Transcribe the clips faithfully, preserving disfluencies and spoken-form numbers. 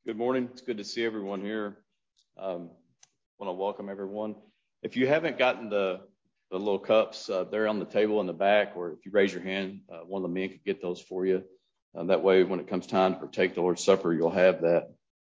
Good morning. It's good to see everyone here. Um, want to welcome everyone. If you haven't gotten the, the little cups, uh, they're on the table in the back, or if you raise your hand, uh, one of the men could get those for you. Uh, that way, when it comes time to partake the Lord's Supper, you'll have that.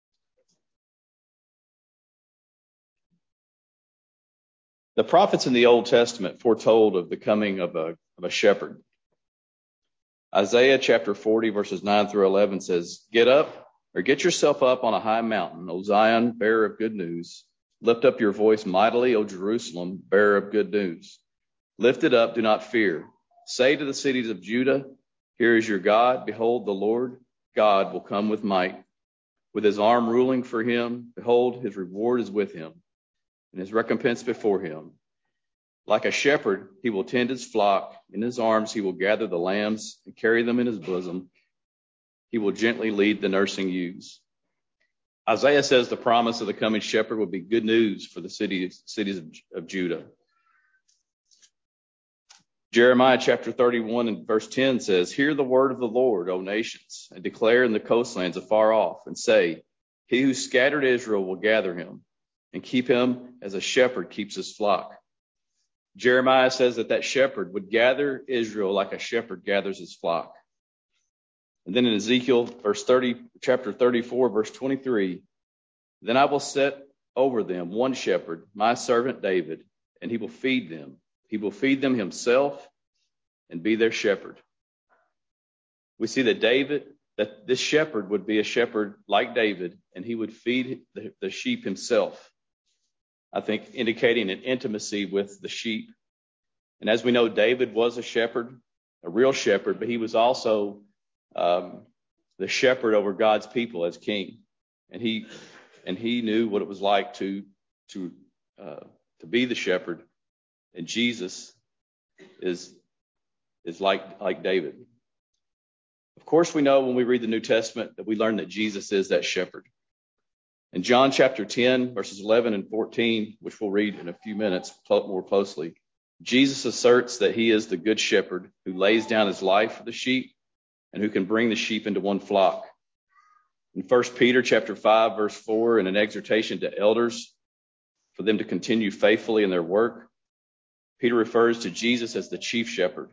The prophets in the Old Testament foretold of the coming of a, of a shepherd. Isaiah chapter forty, verses nine through eleven says, Get up, or get yourself up on a high mountain, O Zion, bearer of good news. Lift up your voice mightily, O Jerusalem, bearer of good news. Lift it up, do not fear. Say to the cities of Judah, Here is your God. Behold, the Lord God will come with might, with his arm ruling for him. Behold, his reward is with him, and his recompense before him. Like a shepherd, he will tend his flock. In his arms he will gather the lambs and carry them in his bosom. He will gently lead the nursing ewes. Isaiah says the promise of the coming shepherd will be good news for the cities, cities of, of Judah. Jeremiah chapter thirty-one and verse ten says, Hear the word of the Lord, O nations, and declare in the coastlands afar off, and say, He who scattered Israel will gather him, and keep him as a shepherd keeps his flock. Jeremiah says that that shepherd would gather Israel like a shepherd gathers his flock. And then in Ezekiel, verse thirty, chapter thirty-four, verse twenty-three, Then I will set over them one shepherd, my servant David, and he will feed them. He will feed them himself and be their shepherd. We see that David, that this shepherd would be a shepherd like David, and he would feed the, the sheep himself. I think indicating an intimacy with the sheep. And as we know, David was a shepherd, a real shepherd, but he was also um, the shepherd over God's people as king. And he and he knew what it was like to to uh, to be the shepherd. And Jesus is is like like David. Of course, we know when we read the New Testament that we learn that Jesus is that shepherd. In John chapter ten, verses eleven and fourteen, which we'll read in a few minutes more closely, Jesus asserts that he is the good shepherd who lays down his life for the sheep and who can bring the sheep into one flock. In First Peter chapter five, verse four, in an exhortation to elders for them to continue faithfully in their work, Peter refers to Jesus as the chief shepherd.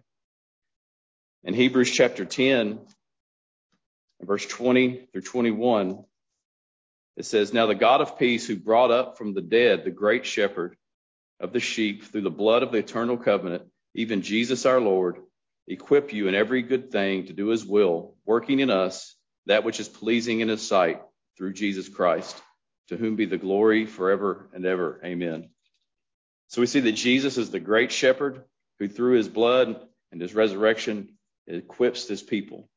In Hebrews chapter ten, verse twenty through twenty-one, it says, Now the God of peace, who brought up from the dead the great shepherd of the sheep through the blood of the eternal covenant, even Jesus our Lord, equip you in every good thing to do his will, working in us that which is pleasing in his sight through Jesus Christ, to whom be the glory forever and ever. Amen. So we see that Jesus is the great shepherd who through his blood and his resurrection equips his people.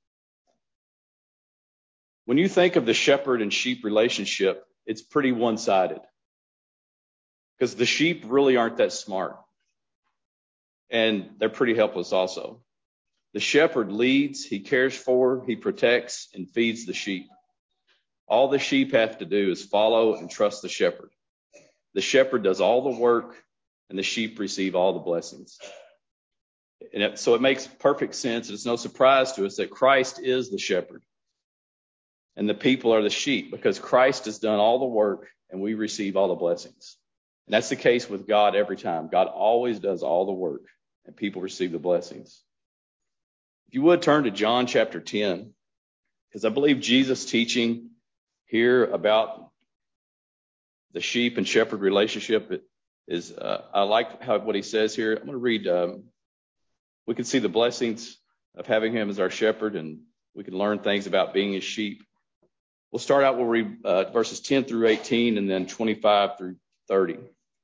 When you think of the shepherd and sheep relationship, it's pretty one-sided because the sheep really aren't that smart, and they're pretty helpless also. The shepherd leads, he cares for, he protects, and feeds the sheep. All the sheep have to do is follow and trust the shepherd. The shepherd does all the work, and the sheep receive all the blessings. And it, so it makes perfect sense. It's no surprise to us that Christ is the shepherd. And the people are the sheep because Christ has done all the work and we receive all the blessings. And that's the case with God every time. God always does all the work and people receive the blessings. If you would turn to John chapter ten, because I believe Jesus' teaching here about the sheep and shepherd relationship is, uh, I like how what he says here. I'm going to read, um, we can see the blessings of having him as our shepherd, and we can learn things about being his sheep. We'll start out, we'll read uh, verses ten through eighteen and then twenty-five through thirty.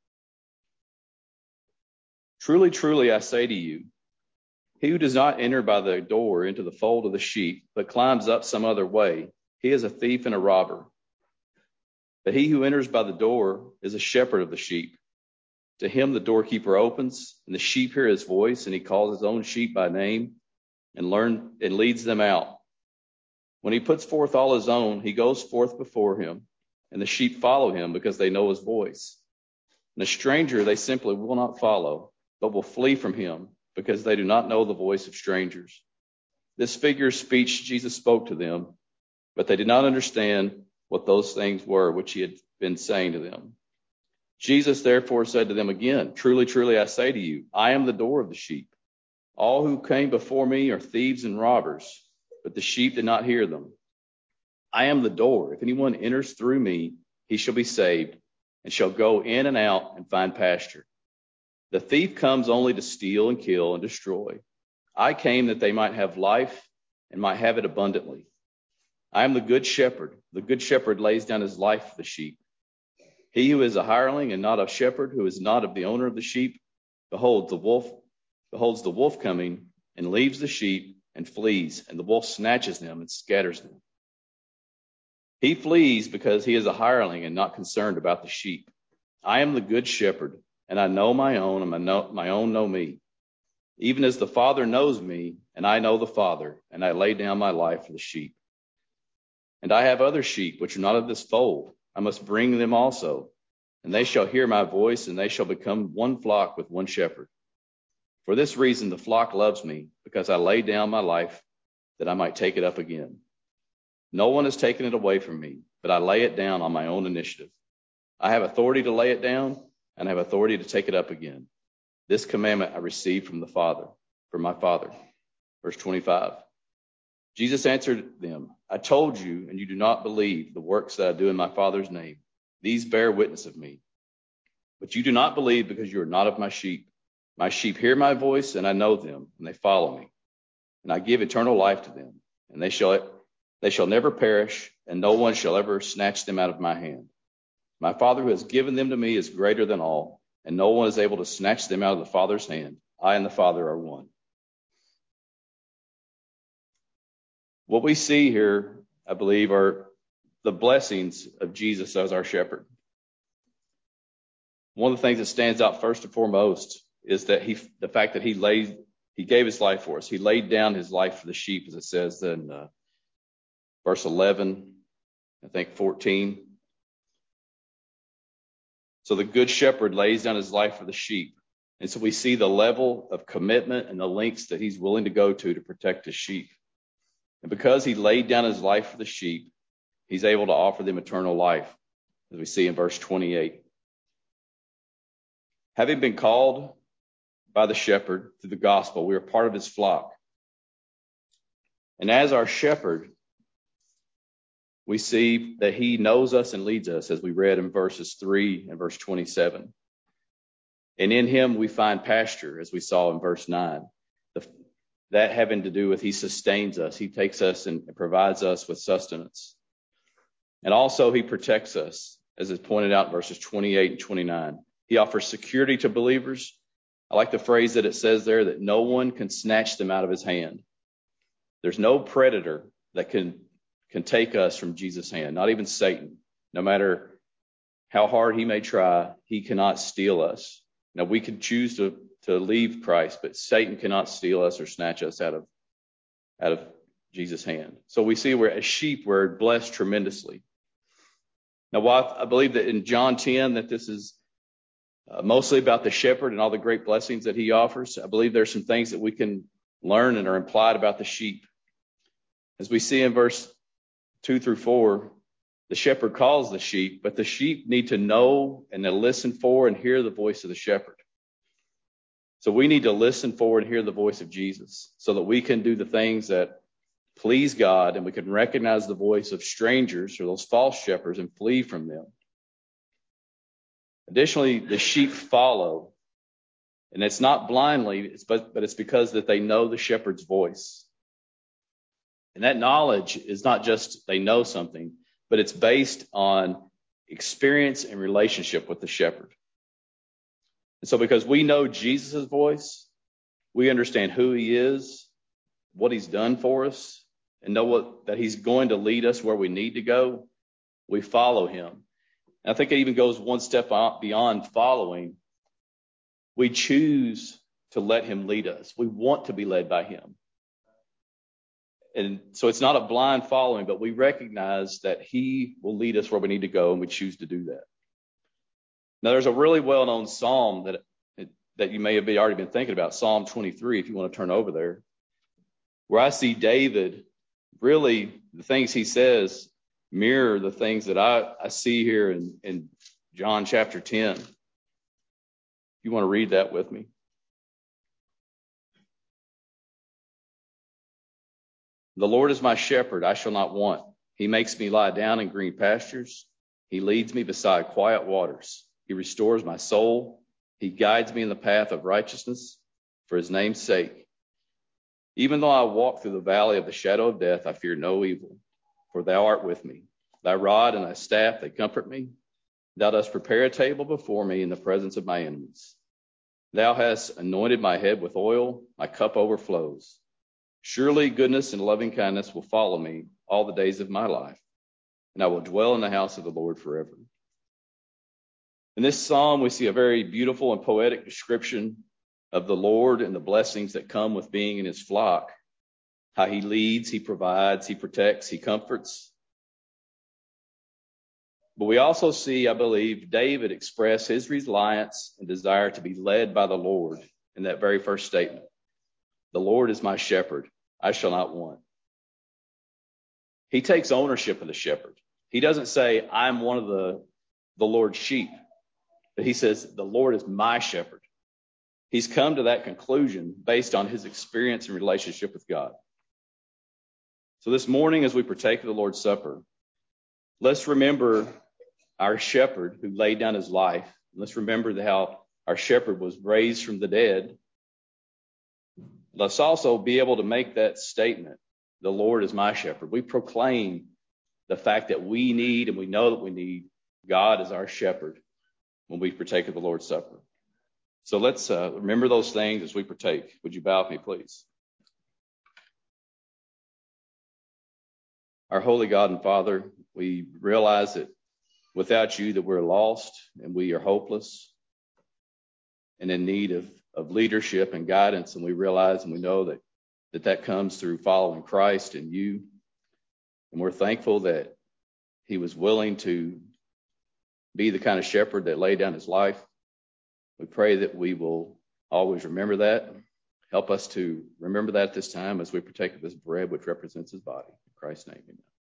Truly, truly, I say to you, he who does not enter by the door into the fold of the sheep, but climbs up some other way, he is a thief and a robber. But he who enters by the door is a shepherd of the sheep. To him the doorkeeper opens, and the sheep hear his voice, and he calls his own sheep by name and learn and leads them out. When he puts forth all his own, he goes forth before him, and the sheep follow him because they know his voice. And a stranger they simply will not follow, but will flee from him because they do not know the voice of strangers. This figure of speech Jesus spoke to them, but they did not understand what those things were which he had been saying to them. Jesus therefore said to them again, truly, truly, I say to you, I am the door of the sheep. All who came before me are thieves and robbers, but the sheep did not hear them. I am the door. If anyone enters through me, he shall be saved and shall go in and out and find pasture. The thief comes only to steal and kill and destroy. I came that they might have life and might have it abundantly. I am the good shepherd. The good shepherd lays down his life for the sheep. He who is a hireling and not a shepherd, who is not of the owner of the sheep, behold, the wolf beholds the wolf coming and leaves the sheep and flees, and the wolf snatches them and scatters them. He flees because he is a hireling and not concerned about the sheep. I am the good shepherd, and I know my own, and my, know, my own know me. Even as the Father knows me, and I know the Father, and I lay down my life for the sheep. And I have other sheep which are not of this fold. I must bring them also, and they shall hear my voice, and they shall become one flock with one shepherd. For this reason the flock loves me, because I lay down my life that I might take it up again. No one has taken it away from me, but I lay it down on my own initiative. I have authority to lay it down, and I have authority to take it up again. This commandment I received from the Father, from my Father. Verse twenty-five. Jesus answered them, I told you, and you do not believe the works that I do in my Father's name. These bear witness of me. But you do not believe because you are not of my sheep. My sheep hear my voice, and I know them, and they follow me. And I give eternal life to them, and they shall they shall never perish, and no one shall ever snatch them out of my hand. My Father who has given them to me is greater than all, and no one is able to snatch them out of the Father's hand. I and the Father are one. What we see here, I believe, are the blessings of Jesus as our shepherd. One of the things that stands out first and foremost is that he, the fact that he laid, he gave his life for us. He laid down his life for the sheep, as it says in uh, verse eleven, I think fourteen. So the good shepherd lays down his life for the sheep. And so we see the level of commitment and the lengths that he's willing to go to to protect his sheep. And because he laid down his life for the sheep, he's able to offer them eternal life, as we see in verse twenty-eight. Having been called by the shepherd through the gospel, we are part of his flock. And as our shepherd, we see that he knows us and leads us, as we read in verses three and verse twenty-seven. And in him we find pasture, as we saw in verse nine. The, that having to do with he sustains us. He takes us and provides us with sustenance. And also he protects us, as is pointed out in verses twenty-eight and twenty-nine. He offers security to believers. I like the phrase that it says there, that no one can snatch them out of his hand. There's no predator that can, can take us from Jesus' hand, not even Satan. No matter how hard he may try, he cannot steal us. Now, we can choose to, to leave Christ, but Satan cannot steal us or snatch us out of, out of Jesus' hand. So we see we're as sheep, we're blessed tremendously. Now, while I believe that in John ten that this is Uh, mostly about the shepherd and all the great blessings that he offers, I believe there's some things that we can learn and are implied about the sheep. As we see in verse two through four, the shepherd calls the sheep, but the sheep need to know and to listen for and hear the voice of the shepherd. So we need to listen for and hear the voice of Jesus so that we can do the things that please God, and we can recognize the voice of strangers or those false shepherds and flee from them. Additionally, the sheep follow, and it's not blindly, it's but, but it's because that they know the shepherd's voice. And that knowledge is not just they know something, but it's based on experience and relationship with the shepherd. And so because we know Jesus' voice, we understand who he is, what he's done for us, and know what that he's going to lead us where we need to go, we follow him. I think it even goes one step beyond following. We choose to let him lead us. We want to be led by him. And so it's not a blind following, but we recognize that he will lead us where we need to go, and we choose to do that. Now, there's a really well-known psalm that, that you may have already been thinking about, Psalm twenty-three, if you want to turn over there, where I see David, really the things he says mirror the things that I, I see here in, in John chapter ten. You want to read that with me? The Lord is my shepherd, I shall not want. He makes me lie down in green pastures. He leads me beside quiet waters. He restores my soul. He guides me in the path of righteousness for his name's sake. Even though I walk through the valley of the shadow of death, I fear no evil, for thou art with me. Thy rod and thy staff, they comfort me. Thou dost prepare a table before me in the presence of my enemies. Thou hast anointed my head with oil, my cup overflows. Surely goodness and loving kindness will follow me all the days of my life, and I will dwell in the house of the Lord forever. In this psalm, we see a very beautiful and poetic description of the Lord and the blessings that come with being in his flock, how he leads, he provides, he protects, he comforts. But we also see, I believe, David express his reliance and desire to be led by the Lord in that very first statement. The Lord is my shepherd, I shall not want. He takes ownership of the shepherd. He doesn't say, I'm one of the, the Lord's sheep. But he says, the Lord is my shepherd. He's come to that conclusion based on his experience and relationship with God. So this morning, as we partake of the Lord's Supper, let's remember our shepherd who laid down his life. Let's remember how our shepherd was raised from the dead. Let's also be able to make that statement, the Lord is my shepherd. We proclaim the fact that we need, and we know that we need, God as our shepherd when we partake of the Lord's Supper. So let's uh, remember those things as we partake. Would you bow with me, please? Our holy God and Father, we realize that without you that we're lost and we are hopeless and in need of, of leadership and guidance. And we realize and we know that, that that comes through following Christ and you. And we're thankful that he was willing to be the kind of shepherd that laid down his life. We pray that we will always remember that. Help us to remember that this time as we partake of this bread, which represents his body. In Christ's name, amen.